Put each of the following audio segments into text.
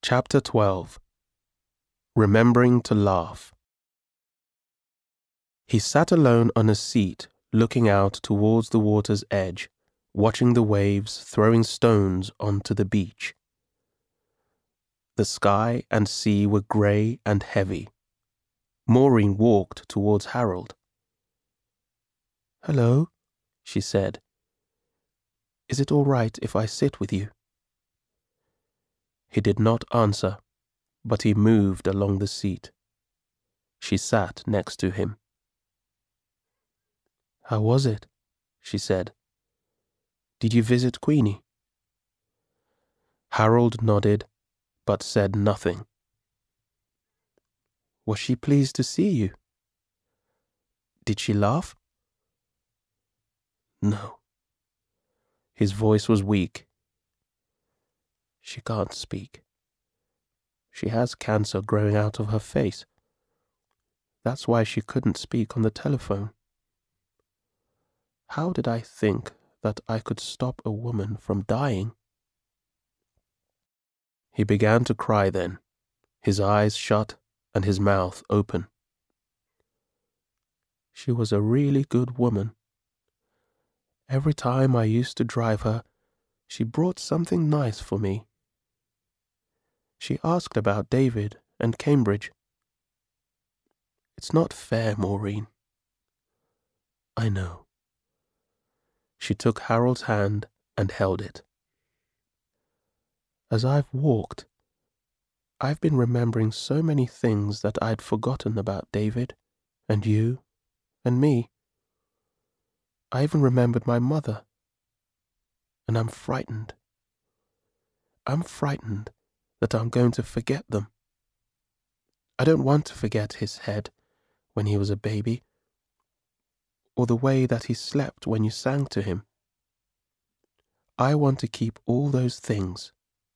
Chapter 12. Remembering to Laugh. He sat alone on a seat, looking out towards the water's edge, watching the waves throwing stones onto the beach. The sky and sea were grey and heavy. Maureen walked towards Harold. "Hello," she said. "Is it all right if I sit with you?" He did not answer, but he moved along the seat. She sat next to him. "How was it?" she said. "Did you visit Queenie?" Harold nodded, but said nothing. "Was she pleased to see you? Did she laugh?" "No." His voice was weak. "She can't speak. She has cancer growing out of her face. That's why she couldn't speak on the telephone. How did I think that I could stop a woman from dying?" He began to cry then, his eyes shut and his mouth open. "She was a really good woman. Every time I used to drive her, she brought something nice for me. She asked about David and Cambridge. It's not fair, Maureen." "I know." She took Harold's hand and held it. "As I've walked, I've been remembering so many things that I'd forgotten about David and you and me. I even remembered my mother. And I'm frightened. I'm frightened that I'm going to forget them. I don't want to forget his head when he was a baby, or the way that he slept when you sang to him. I want to keep all those things."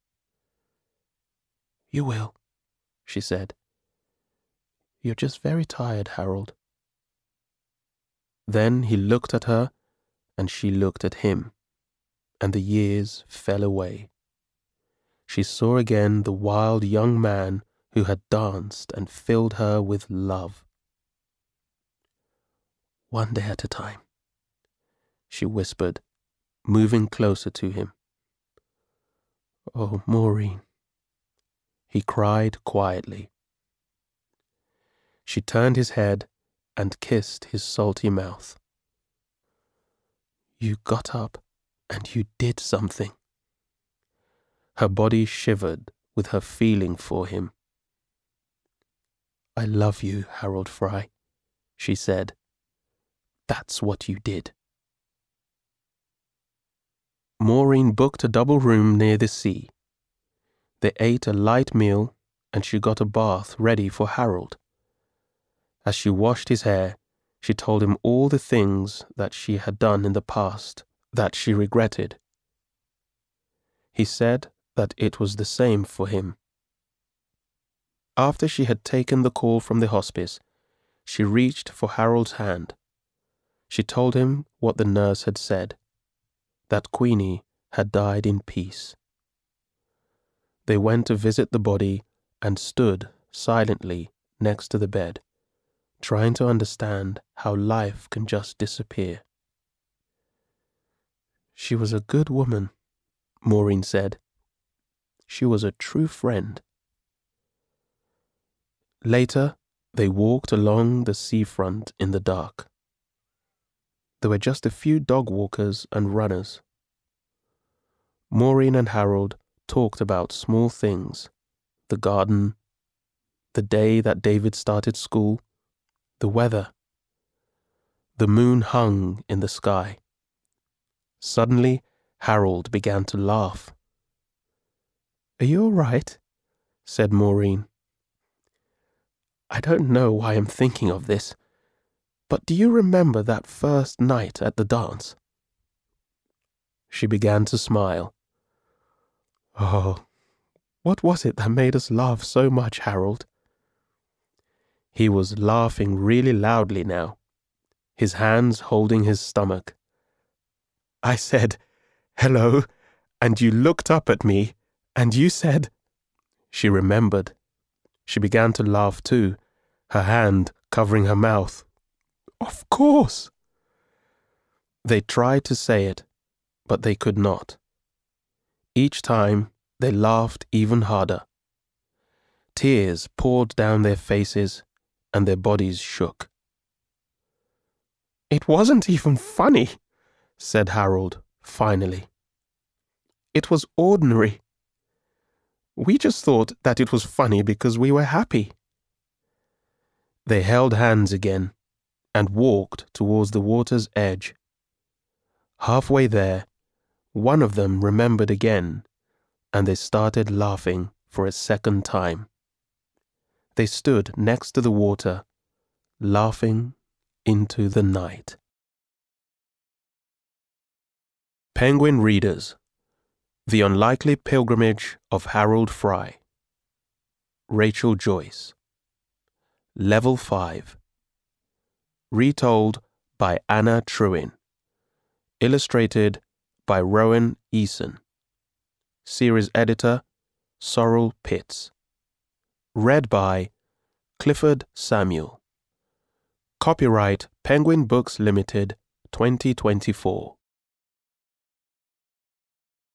"You will," she said. "You're just very tired, Harold." Then he looked at her, and she looked at him, and the years fell away. She saw again the wild young man who had danced and filled her with love. "One day at a time," she whispered, moving closer to him. "Oh, Maureen," he cried quietly. She turned his head and kissed his salty mouth. "You got up and you did something." Her body shivered with her feeling for him. "I love you, Harold Fry," she said. "That's what you did." Maureen booked a double room near the sea. They ate a light meal, and she got a bath ready for Harold. As she washed his hair, she told him all the things that she had done in the past that she regretted. He said that it was the same for him. After she had taken the call from the hospice, she reached for Harold's hand. She told him what the nurse had said, that Queenie had died in peace. They went to visit the body and stood silently next to the bed, trying to understand how life can just disappear. "She was a good woman," Maureen said. "She was a true friend." Later, they walked along the seafront in the dark. There were just a few dog walkers and runners. Maureen and Harold talked about small things, the garden, the day that David started school, the weather. The moon hung in the sky. Suddenly, Harold began to laugh. "Are you all right?" said Maureen. "I don't know why I'm thinking of this, but do you remember that first night at the dance?" She began to smile. "Oh, what was it that made us laugh so much, Harold?" He was laughing really loudly now, his hands holding his stomach. "I said, 'Hello,' and you looked up at me, and you said—" She remembered. She began to laugh too, her hand covering her mouth. Of course! They tried to say it, but they could not. Each time they laughed even harder. Tears poured down their faces and their bodies shook. It wasn't even funny, said Harold, finally. It was ordinary. We just thought that it was funny because we were happy. They held hands again and walked towards the water's edge. Halfway there, one of them remembered again, and they started laughing for a second time. They stood next to the water, laughing into the night. Penguin Readers: The Unlikely Pilgrimage of Harold Fry. Rachel Joyce. Level 5. Retold by Anna Truin. Illustrated by Rowan Eason. Series Editor Sorrel Pitts. Read by Clifford Samuel. Copyright Penguin Books Limited, 2024.